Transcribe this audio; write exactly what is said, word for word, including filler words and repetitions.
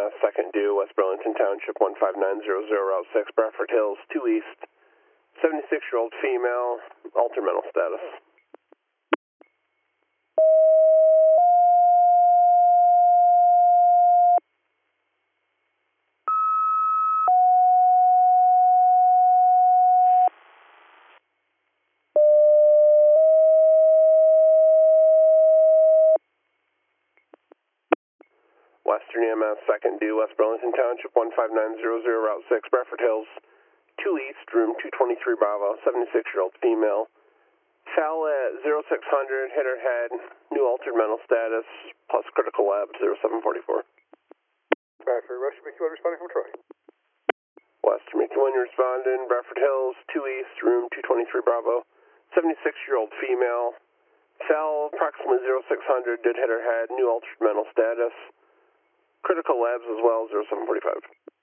S, second due, West Burlington Township, one five nine zero zero, Route six, Bradford Hills, two East, seventy-six-year-old female, altered mental status. Western E M S, second due, West Burlington Township, one five nine zero zero, Route six, Bradford Hills, two East, room two twenty-three Bravo, seventy-six-year-old female. Fell at zero six hundred, hit her head, new altered mental status, plus critical lab zero seven forty-four. Bradford, Western Mickey one responding from Troy. Western Mickey one responding, Bradford Hills, two East, room two twenty-three Bravo, seventy-six-year-old female. Fell approximately zero six hundred, did hit her head, new altered mental status. Critical labs as well, zero seven forty-five.